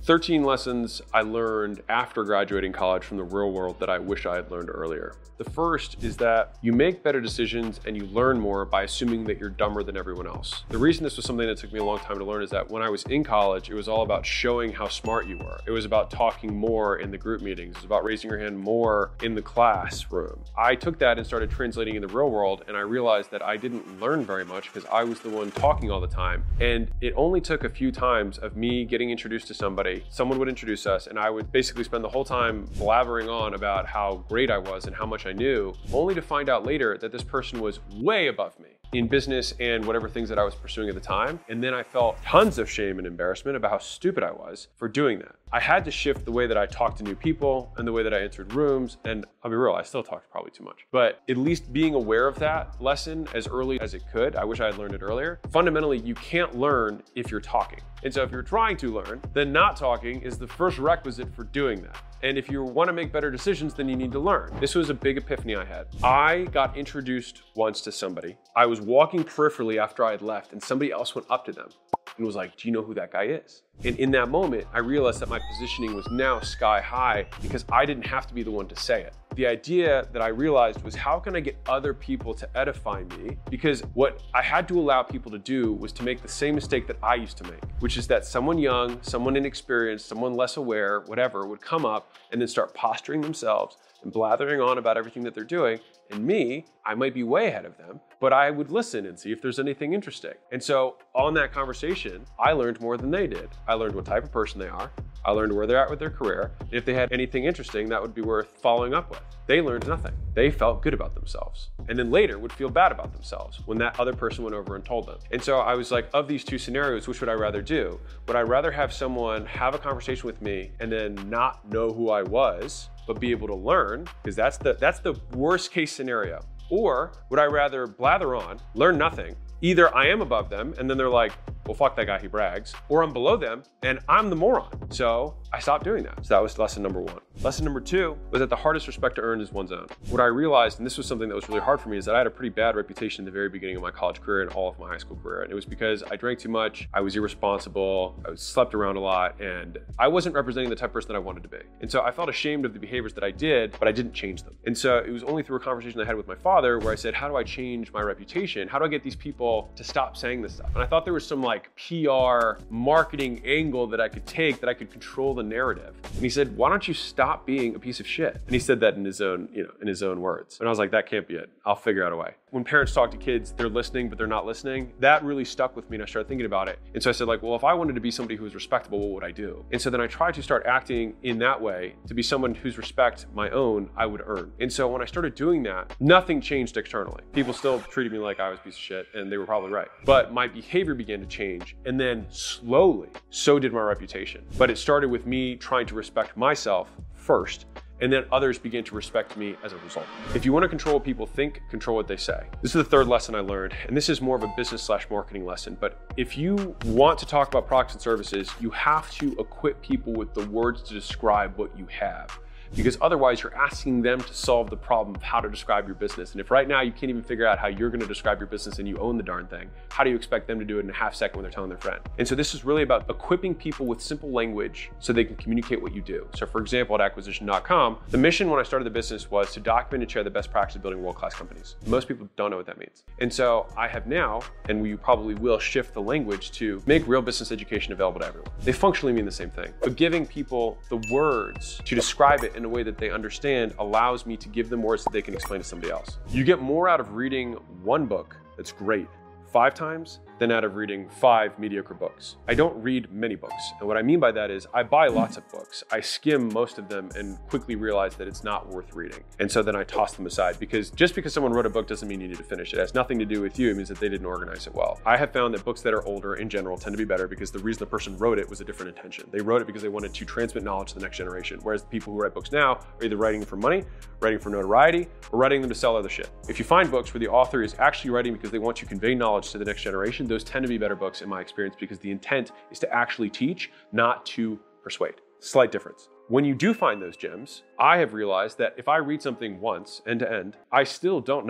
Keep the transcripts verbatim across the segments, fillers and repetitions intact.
thirteen lessons I learned after graduating college from the real world that I wish I had learned earlier. The first is that you make better decisions and you learn more by assuming that you're dumber than everyone else. The reason this was something that took me a long time to learn is that when I was in college, it was all about showing how smart you were. It was about talking more in the group meetings. It was about raising your hand more in the classroom. I took that and started translating in the real world, and I realized that I didn't learn very much because I was the one talking all the time. And it only took a few times of me getting introduced to somebody, someone would introduce us, and I would basically spend the whole time blabbering on about how great I was and how much I knew, only to find out later that this person was way above me in business and whatever things that I was pursuing at the time. And then I felt tons of shame and embarrassment about how stupid I was for doing that. I had to shift the way that I talked to new people and the way that I entered rooms. And I'll be real, I still talked probably too much. But at least being aware of that lesson as early as it could, I wish I had learned it earlier. Fundamentally, you can't learn if you're talking. And so if you're trying to learn, then not talking is the first requisite for doing that. And if you want to make better decisions, then you need to learn. This was a big epiphany I had. I got introduced once to somebody. I was walking peripherally after I had left, and somebody else went up to them and was like, "Do you know who that guy is?" And in that moment, I realized that my positioning was now sky high because I didn't have to be the one to say it. The idea that I realized was, how can I get other people to edify me? Because what I had to allow people to do was to make the same mistake that I used to make, which is that someone young, someone inexperienced, someone less aware, whatever, would come up and then start posturing themselves and blathering on about everything that they're doing. And me, I might be way ahead of them, but I would listen and see if there's anything interesting. And so on that conversation, I learned more than they did. I learned what type of person they are. I learned where they're at with their career. If they had anything interesting that would be worth following up with. They learned nothing. They felt good about themselves. And then later would feel bad about themselves when that other person went over and told them. And so I was like, of these two scenarios, which would I rather do? Would I rather have someone have a conversation with me and then not know who I was, but be able to learn? Because that's the, that's the worst case scenario. Or would I rather blather on, learn nothing? Either I am above them and then they're like, well, fuck that guy, he brags, or I'm below them and I'm the moron. So I stopped doing that. So that was lesson number one. Lesson number two was that the hardest respect to earn is one's own. What I realized, and this was something that was really hard for me, is that I had a pretty bad reputation in the very beginning of my college career and all of my high school career. And it was because I drank too much, I was irresponsible, I was slept around a lot, and I wasn't representing the type of person that I wanted to be. And so I felt ashamed of the behaviors that I did, but I didn't change them. And so it was only through a conversation I had with my father where I said, how do I change my reputation? How do I get these people to stop saying this stuff? And I thought there was some like P R marketing angle that I could take, that I could control the narrative. And he said, why don't you stop being a piece of shit? And he said that in his own, you know, in his own words. And I was like, that can't be it. I'll figure out a way. When parents talk to kids, they're listening, but they're not listening. That really stuck with me, and I started thinking about it. And so I said, like, well, if I wanted to be somebody who was respectable, what would I do? And so then I tried to start acting in that way to be someone whose respect, my own, I would earn. And so when I started doing that, nothing changed externally. People still treated me like I was a piece of shit, and they were probably right. But my behavior began to change, and then slowly, so did my reputation. But it started with me trying to respect myself first, and then others begin to respect me as a result. If you want to control what people think, control what they say. This is the third lesson I learned, and this is more of a business slash marketing lesson, but if you want to talk about products and services, you have to equip people with the words to describe what you have. Because otherwise you're asking them to solve the problem of how to describe your business. And if right now you can't even figure out how you're gonna describe your business and you own the darn thing, how do you expect them to do it in a half second when they're telling their friend? And so this is really about equipping people with simple language so they can communicate what you do. So for example, at acquisition dot com, the mission when I started the business was to document and share the best practice of building world-class companies. Most people don't know what that means. And so I have now, and we probably will shift the language to make real business education available to everyone. They functionally mean the same thing, but giving people the words to describe it in a way that they understand allows me to give them words that they can explain to somebody else. You get more out of reading one book that's great five times than out of reading five mediocre books. I don't read many books. And what I mean by that is I buy lots of books. I skim most of them and quickly realize that it's not worth reading. And so then I toss them aside, because just because someone wrote a book doesn't mean you need to finish it. It has nothing to do with you. It means that they didn't organize it well. I have found that books that are older in general tend to be better because the reason the person wrote it was a different intention. They wrote it because they wanted to transmit knowledge to the next generation. Whereas the people who write books now are either writing for money, writing for notoriety, or writing them to sell other shit. If you find books where the author is actually writing because they want to convey knowledge to the next generation, those tend to be better books in my experience, because the intent is to actually teach, not to persuade. Slight difference. When you do find those gems, I have realized that if I read something once, end to end, I still don't know it yet.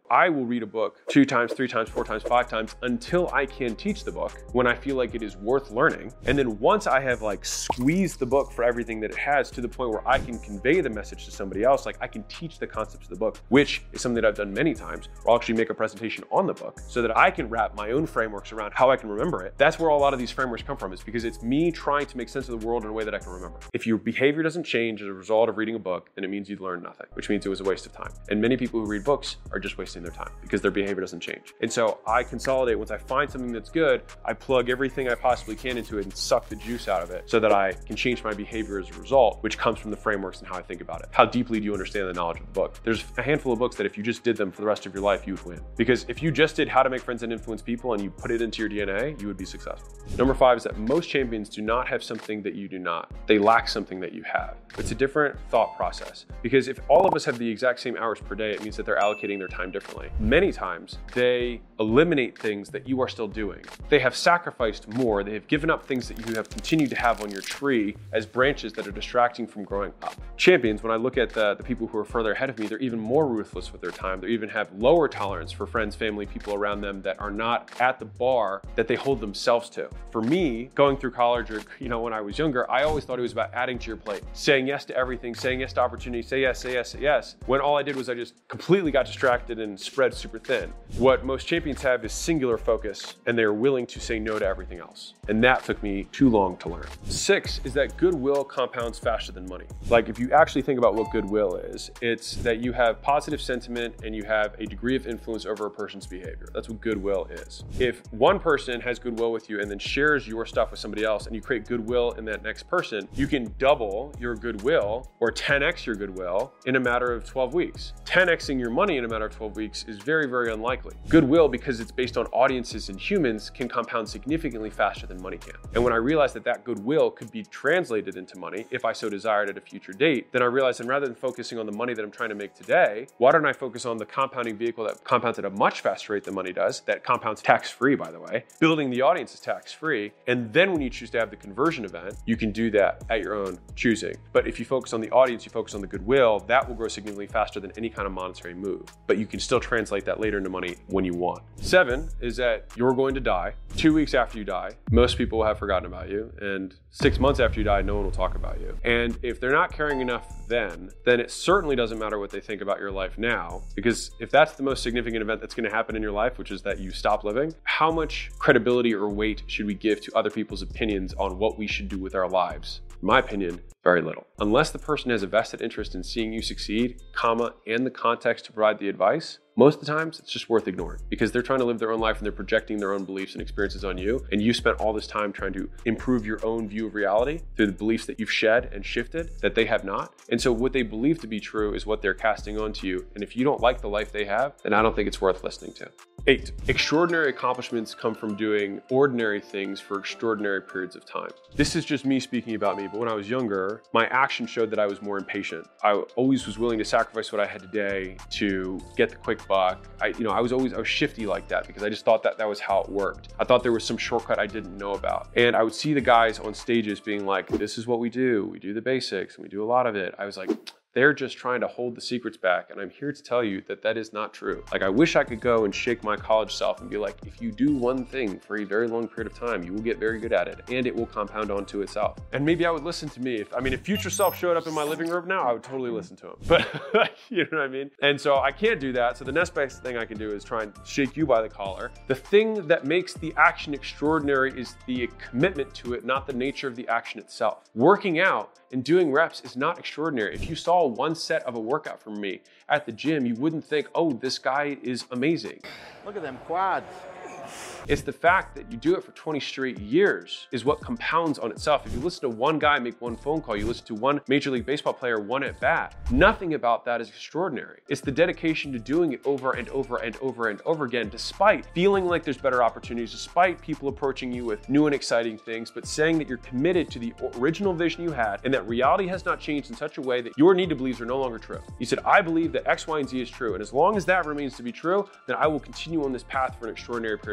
I will read a book two times, three times, four times, five times until I can teach the book when I feel like it is worth learning. And then once I have like squeezed the book for everything that it has to the point where I can convey the message to somebody else, like I can teach the concepts of the book, which is something that I've done many times. I'll actually make a presentation on the book so that I can wrap my own frameworks around how I can remember it. That's where a lot of these frameworks come from, is because it's me trying to make sense of the world in a way that I can remember. If your behavior doesn't change as a result of reading a book, then it means you've learned nothing, which means it was a waste of time. And many people who read books are just wasting their time because their behavior doesn't change. And so I consolidate. Once I find something that's good, I plug everything I possibly can into it and suck the juice out of it so that I can change my behavior as a result, which comes from the frameworks and how I think about it. How deeply do you understand the knowledge of the book? There's a handful of books that if you just did them for the rest of your life, you would win. Because if you just did How to Make Friends and Influence People and you put it into your D N A, you would be successful. Number five is that most champions do not have something that you do not. They lack something that you have. It's a different thought process, because if all of us have the exact same hours per day, it means that they're allocating their time differently. Many times they eliminate things that you are still doing. They have sacrificed more. They have given up things that you have continued to have on your tree as branches that are distracting from growing up. Champions, when I look at the, the people who are further ahead of me, they're even more ruthless with their time. They even have lower tolerance for friends, family, people around them that are not at the bar that they hold themselves to. For me, going through college, or you know, when I was younger, I always thought it was about adding to your plate, saying yes to everything, saying yes to opportunity, say yes, say yes, say yes, when all I did was I just completely got distracted and spread super thin. What most champions have is singular focus, and they're willing to say no to everything else. And that took me too long to learn. Six is that goodwill compounds faster than money. Like if you actually think about what goodwill is, it's that you have positive sentiment and you have a degree of influence over a person's behavior. That's what goodwill is. If one person has goodwill with you and then shares your stuff with somebody else and you create goodwill in that next person, you can double your goodwill or ten X your goodwill in a matter of twelve weeks. ten Xing your money in a matter of twelve weeks is very, very unlikely. Goodwill, because it's based on audiences and humans, can compound significantly faster than money can. And when I realized that that goodwill could be translated into money, if I so desired at a future date, then I realized that rather than focusing on the money that I'm trying to make today, why don't I focus on the compounding vehicle that compounds at a much faster rate than money does, that compounds tax-free, by the way. Building the audience is tax-free. And then when you choose to have the conversion event, you can do that at your own choosing. But if you focus on the audience, you focus on the goodwill, that will grow significantly faster than any kind of monetary move. But you can still translate that later into money when you want. Seven is that you're going to die. Two weeks after you die, most people will have forgotten about you. And six months after you die, no one will talk about you. And if they're not caring enough then, then it certainly doesn't matter what they think about your life now. Because if that's the most significant event that's going to happen in your life, which is that you stop living, how much credibility or weight should we give to other people's opinions on what we should do with our lives? In my opinion, very little. Unless the person has a vested interest in seeing you succeed, comma, and the context to provide the advice, most of the times it's just worth ignoring, because they're trying to live their own life and they're projecting their own beliefs and experiences on you. And you spent all this time trying to improve your own view of reality through the beliefs that you've shed and shifted that they have not. And so what they believe to be true is what they're casting onto you. And if you don't like the life they have, then I don't think it's worth listening to. Eight, extraordinary accomplishments come from doing ordinary things for extraordinary periods of time. This is just me speaking about me, but when I was younger, my action showed that I was more impatient. I always was willing to sacrifice what I had today to get the quick buck. I, you know, I was always, I was shifty like that because I just thought that that was how it worked. I thought there was some shortcut I didn't know about. And I would see the guys on stages being like, this is what we do. We do the basics and we do a lot of it. I was like, they're just trying to hold the secrets back. And I'm here to tell you that that is not true. Like, I wish I could go and shake my college self and be like, if you do one thing for a very long period of time, you will get very good at it and it will compound onto itself. And maybe I would listen to me. If, I mean, if future self showed up in my living room now, I would totally listen to him. But you know what I mean? And so I can't do that. So the next best thing I can do is try and shake you by the collar. The thing that makes the action extraordinary is the commitment to it, not the nature of the action itself. Working out and doing reps is not extraordinary. If you saw one set of a workout from me at the gym, you wouldn't think, oh, this guy is amazing. Look at them quads. It's the fact that you do it for twenty straight years is what compounds on itself. If you listen to one guy make one phone call, you listen to one Major League Baseball player one at bat, nothing about that is extraordinary. It's the dedication to doing it over and over and over and over again, despite feeling like there's better opportunities, despite people approaching you with new and exciting things, but saying that you're committed to the original vision you had and that reality has not changed in such a way that your need to believe are no longer true. You said, I believe that X, Y, and Z is true. And as long as that remains to be true, then I will continue on this path for an extraordinary period of time.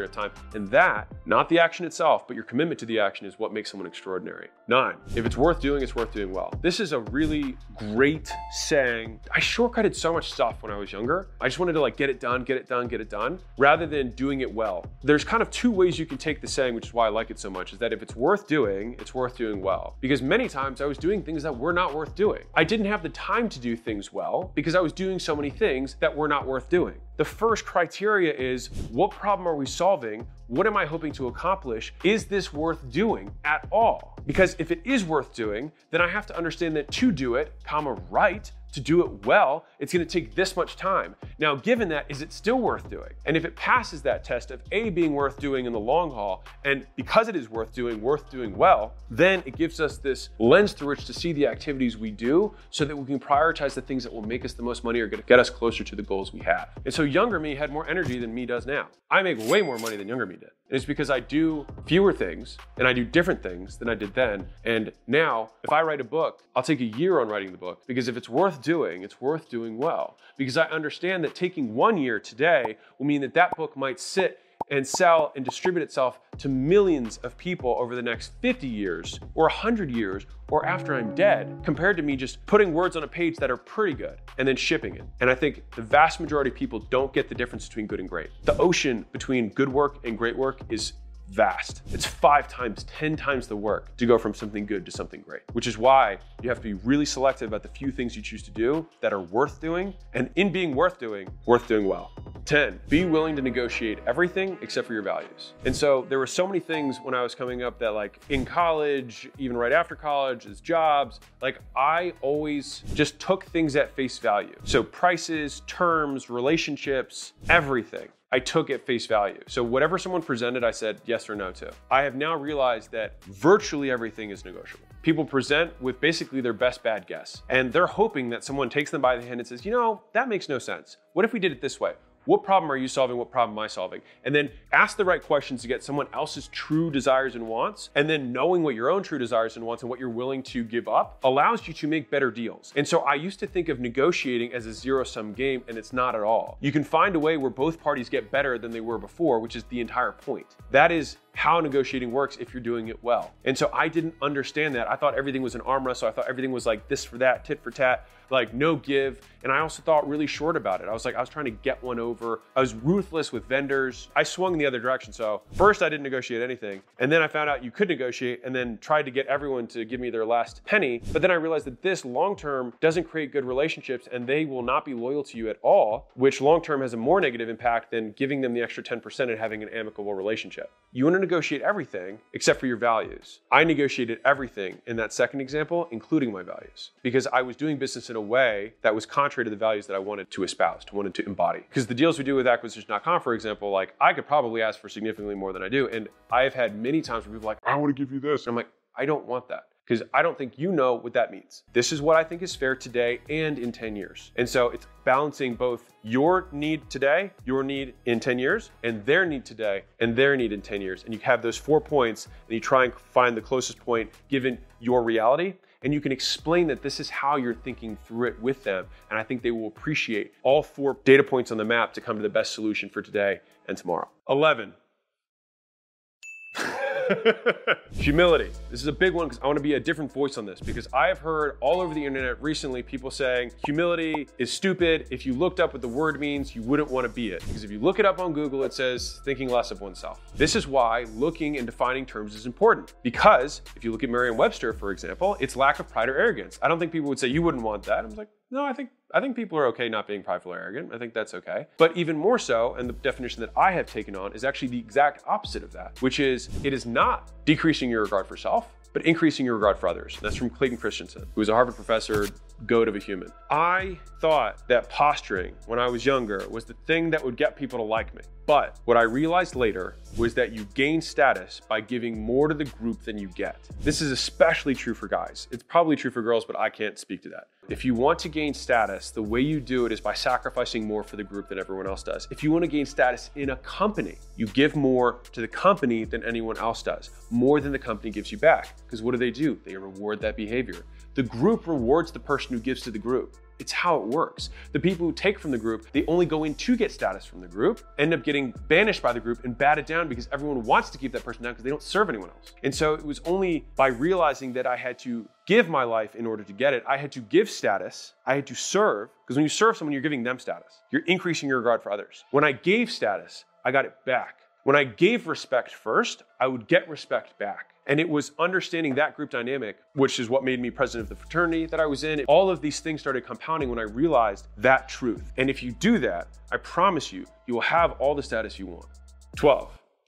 And that, not the action itself, but your commitment to the action is what makes someone extraordinary. Nine, if it's worth doing, it's worth doing well. This is a really great saying. I shortcutted so much stuff when I was younger. I just wanted to like get it done, get it done, get it done, rather than doing it well. There's kind of two ways you can take the saying, which is why I like it so much, is that if it's worth doing, it's worth doing well. Because many times I was doing things that were not worth doing. I didn't have the time to do things well because I was doing so many things that were not worth doing. The first criteria is, what problem are we solving? What am I hoping to accomplish? Is this worth doing at all? Because if it is worth doing, then I have to understand that to do it, comma, right, to do it well, it's gonna take this much time. Now, given that, is it still worth doing? And if it passes that test of A, being worth doing in the long haul, and because it is worth doing, worth doing well, then it gives us this lens through which to see the activities we do so that we can prioritize the things that will make us the most money or gonna get us closer to the goals we have. And so younger me had more energy than me does now. I make way more money than younger me did. And it's because I do fewer things and I do different things than I did then. And now, if I write a book, I'll take a year on writing the book, because if it's worth doing, it's worth doing well. Because I understand that taking one year today will mean that that book might sit and sell and distribute itself to millions of people over the next fifty years or one hundred years or after I'm dead, compared to me just putting words on a page that are pretty good and then shipping it. And I think the vast majority of people don't get the difference between good and great. The ocean between good work and great work is vast. It's five times, ten times the work to go from something good to something great, which is why you have to be really selective about the few things you choose to do that are worth doing, and in being worth doing, worth doing well. ten, be willing to negotiate everything except for your values. And so there were so many things when I was coming up that, like in college, even right after college, as jobs, like I always just took things at face value. So prices, terms, relationships, everything I took at face value. So whatever someone presented, I said yes or no to. I have now realized that virtually everything is negotiable. People present with basically their best bad guess, and they're hoping that someone takes them by the hand and says, you know, that makes no sense. What if we did it this way? What problem are you solving? What problem am I solving? And then ask the right questions to get someone else's true desires and wants. And then knowing what your own true desires and wants and what you're willing to give up allows you to make better deals. And so I used to think of negotiating as a zero-sum game, and it's not at all. You can find a way where both parties get better than they were before, which is the entire point. That is how negotiating works if you're doing it well. And so I didn't understand that. I thought everything was an arm wrestle. I thought everything was like this for that, tit for tat, like no give. And I also thought really short about it. I was like, I was trying to get one over. I was ruthless with vendors. I swung the other direction. So first I didn't negotiate anything. And then I found out you could negotiate, and then tried to get everyone to give me their last penny. But then I realized that this long-term doesn't create good relationships, and they will not be loyal to you at all, which long-term has a more negative impact than giving them the extra ten percent and having an amicable relationship. You want to negotiate everything except for your values. I negotiated everything in that second example, including my values, because I was doing business in a way that was contrary to the values that I wanted to espouse, to wanted to embody. Because the deals we do with acquisition dot com, for example, like I could probably ask for significantly more than I do. And I've had many times where people are like, I want to give you this. And I'm like, I don't want that, because I don't think you know what that means. This is what I think is fair today and in ten years. And so it's balancing both your need today, your need in ten years, and their need today and their need in ten years. And you have those four points, and you try and find the closest point given your reality. And you can explain that this is how you're thinking through it with them. And I think they will appreciate all four data points on the map to come to the best solution for today and tomorrow. eleven. Humility. This is a big one because I want to be a different voice on this, because I have heard all over the internet recently people saying humility is stupid. If you looked up what the word means, you wouldn't want to be it. Because if you look it up on Google, it says thinking less of oneself. This is why looking and defining terms is important. Because if you look at Merriam-Webster, for example, it's lack of pride or arrogance. I don't think people would say you wouldn't want that. I was like, no, I think I think people are okay not being prideful or arrogant. I think that's okay. But even more so, and the definition that I have taken on is actually the exact opposite of that, which is it is not decreasing your regard for self, but increasing your regard for others. That's from Clayton Christensen, who was a Harvard professor, goat of a human. I thought that posturing when I was younger was the thing that would get people to like me. But what I realized later was that you gain status by giving more to the group than you get. This is especially true for guys. It's probably true for girls, but I can't speak to that. If you want to gain status, the way you do it is by sacrificing more for the group than everyone else does. If you want to gain status in a company, you give more to the company than anyone else does, more than the company gives you back. Because what do they do? They reward that behavior. The group rewards the person who gives to the group. It's how it works. The people who take from the group, they only go in to get status from the group, end up getting banished by the group and batted down because everyone wants to keep that person down because they don't serve anyone else. And so it was only by realizing that I had to give my life in order to get it. I had to give status. I had to serve, because when you serve someone, you're giving them status. You're increasing your regard for others. When I gave status, I got it back. When I gave respect first, I would get respect back. And it was understanding that group dynamic, which is what made me president of the fraternity that I was in. All of these things started compounding when I realized that truth. And if you do that, I promise you, you will have all the status you want. twelve.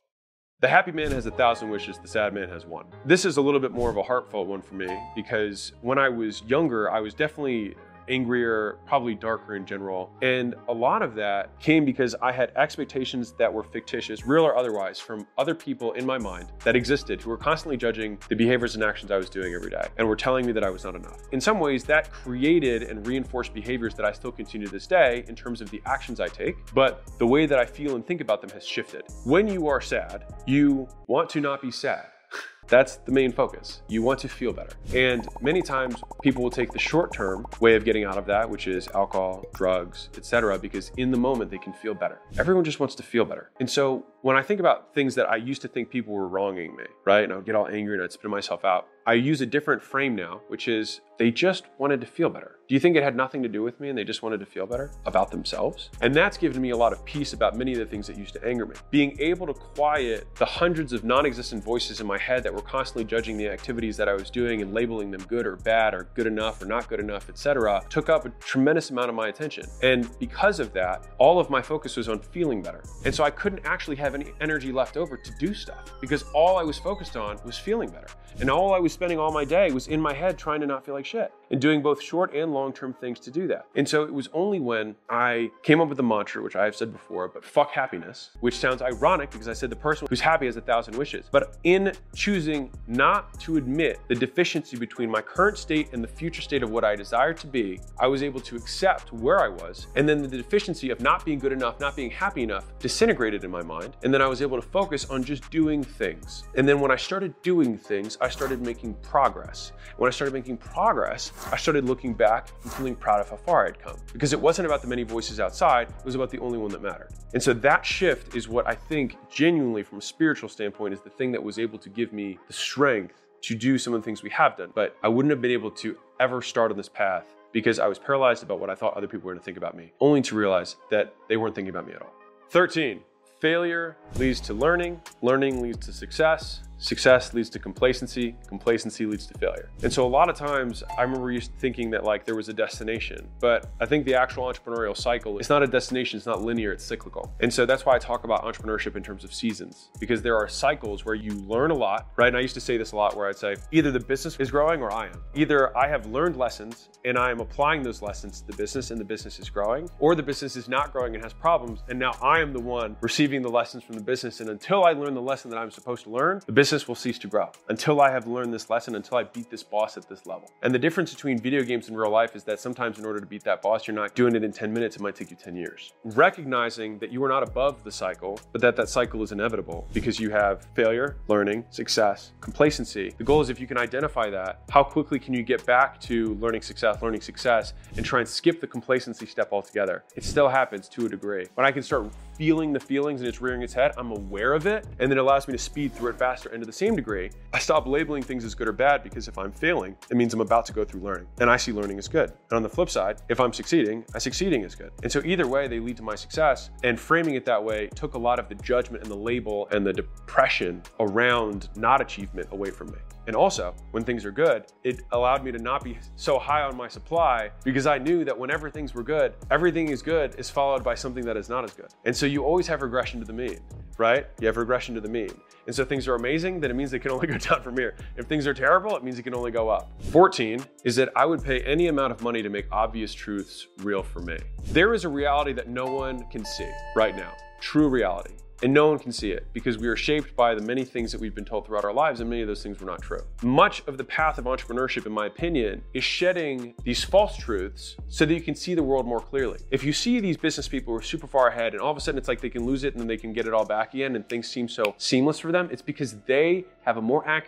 The happy man has a thousand wishes, the sad man has one. This is a little bit more of a heartfelt one for me, because when I was younger, I was definitely angrier, probably darker in general. And a lot of that came because I had expectations that were fictitious, real or otherwise, from other people in my mind that existed who were constantly judging the behaviors and actions I was doing every day and were telling me that I was not enough. In some ways, that created and reinforced behaviors that I still continue to this day in terms of the actions I take, but the way that I feel and think about them has shifted. When you are sad, you want to not be sad. That's the main focus. You want to feel better. And many times people will take the short-term way of getting out of that, which is alcohol, drugs, et cetera, because in the moment they can feel better. Everyone just wants to feel better. And so when I think about things that I used to think people were wronging me, right? And I would get all angry and I'd spit myself out. I use a different frame now, which is they just wanted to feel better. Do you think it had nothing to do with me and they just wanted to feel better about themselves? And that's given me a lot of peace about many of the things that used to anger me. Being able to quiet the hundreds of non-existent voices in my head that were constantly judging the activities that I was doing and labeling them good or bad or good enough or not good enough, et cetera, took up a tremendous amount of my attention. And because of that, all of my focus was on feeling better. And so I couldn't actually have any energy left over to do stuff because all I was focused on was feeling better. And all I was spending all my day was in my head trying to not feel like shit and doing both short and long-term things to do that. And so it was only when I came up with the mantra, which I have said before, but fuck happiness, which sounds ironic because I said the person who's happy has a thousand wishes. But in choosing not to admit the deficiency between my current state and the future state of what I desire to be, I was able to accept where I was. And then the deficiency of not being good enough, not being happy enough, disintegrated in my mind. And then I was able to focus on just doing things. And then when I started doing things, I started making progress. When I started making progress, I started looking back and feeling proud of how far I'd come. Because it wasn't about the many voices outside, it was about the only one that mattered. And so that shift is what I think genuinely from a spiritual standpoint is the thing that was able to give me the strength to do some of the things we have done. But I wouldn't have been able to ever start on this path because I was paralyzed about what I thought other people were going to think about me, only to realize that they weren't thinking about me at all. thirteen. Failure leads to learning, learning leads to success, success leads to complacency, complacency leads to failure. And so a lot of times I remember used to thinking that like there was a destination, but I think the actual entrepreneurial cycle, it's not a destination, it's not linear, it's cyclical. And so that's why I talk about entrepreneurship in terms of seasons, because there are cycles where you learn a lot, right? And I used to say this a lot where I'd say either the business is growing or I am. Either I have learned lessons and I am applying those lessons to the business and the business is growing, or the business is not growing and has problems and now I am the one receiving the lessons from the business, and until I learn the lesson that I'm supposed to learn, the business will cease to grow. Until I have learned this lesson, until I beat this boss at this level. And the difference between video games and real life is that sometimes in order to beat that boss, you're not doing it in ten minutes, it might take you ten years. Recognizing that you are not above the cycle, but that that cycle is inevitable because you have failure, learning, success, complacency. The goal is if you can identify that, how quickly can you get back to learning success, learning success, and try and skip the complacency step altogether? It still happens to a degree. When I can start feeling the feelings and it's rearing its head, I'm aware of it, and then it allows me to speed through it faster. And to the same degree, I stop labeling things as good or bad because if I'm failing, it means I'm about to go through learning. And I see learning as good. And on the flip side, if I'm succeeding, I succeeding is good. And so either way, they lead to my success. And framing it that way took a lot of the judgment and the label and the depression around not achievement away from me. And also, when things are good, it allowed me to not be so high on my supply because I knew that whenever things were good, everything is good is followed by something that is not as good. And so you always have regression to the mean, right? You have regression to the mean. And so if things are amazing, then it means they can only go down from here. If things are terrible, it means it can only go up. fourteen is that I would pay any amount of money to make obvious truths real for me. There is a reality that no one can see right now, true reality. And no one can see it because we are shaped by the many things that we've been told throughout our lives, and many of those things were not true. Much of the path of entrepreneurship, in my opinion, is shedding these false truths so that you can see the world more clearly. If you see these business people who are super far ahead and all of a sudden it's like they can lose it and then they can get it all back again and things seem so seamless for them, it's because they have a more accurate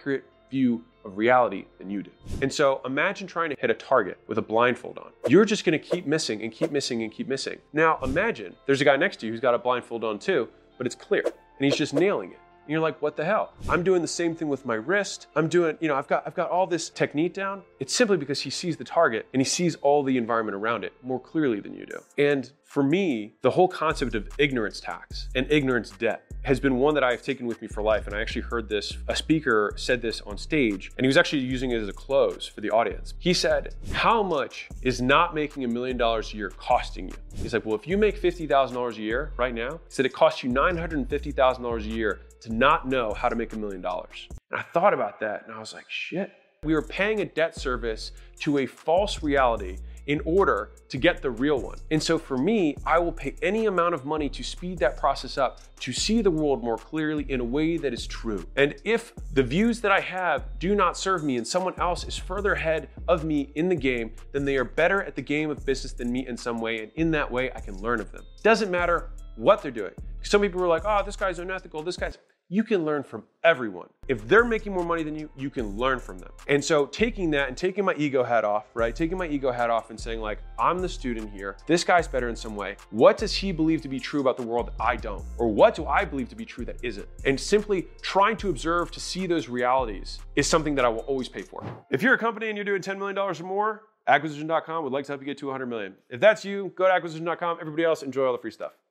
view of reality than you do. And so imagine trying to hit a target with a blindfold on. You're just gonna keep missing and keep missing and keep missing. Now imagine there's a guy next to you who's got a blindfold on too, but it's clear, and he's just nailing it. And you're like, what the hell? I'm doing the same thing with my wrist. I'm doing, you know, I've got I've got all this technique down. It's simply because he sees the target and he sees all the environment around it more clearly than you do. And for me, the whole concept of ignorance tax and ignorance debt has been one that I've taken with me for life. And I actually heard this, a speaker said this on stage, and he was actually using it as a close for the audience. He said, how much is not making a million dollars a year costing you? He's like, well, if you make fifty thousand dollars a year right now, he said it costs you nine hundred fifty thousand dollars a year to not know how to make a million dollars. And I thought about that and I was like, shit. We were paying a debt service to a false reality in order to get the real one. And so for me, I will pay any amount of money to speed that process up, to see the world more clearly in a way that is true. And if the views that I have do not serve me and someone else is further ahead of me in the game, then they are better at the game of business than me in some way. And in that way, I can learn of them. Doesn't matter what they're doing. Some people are like, oh, this guy's unethical, this guy's... You can learn from everyone. If they're making more money than you, you can learn from them. And so taking that and taking my ego hat off, right? Taking my ego hat off and saying like, I'm the student here. This guy's better in some way. What does he believe to be true about the world that I don't? Or what do I believe to be true that isn't? And simply trying to observe to see those realities is something that I will always pay for. If you're a company and you're doing ten million dollars or more, acquisition dot com would like to help you get to one hundred million. If that's you, go to acquisition dot com. Everybody else, enjoy all the free stuff.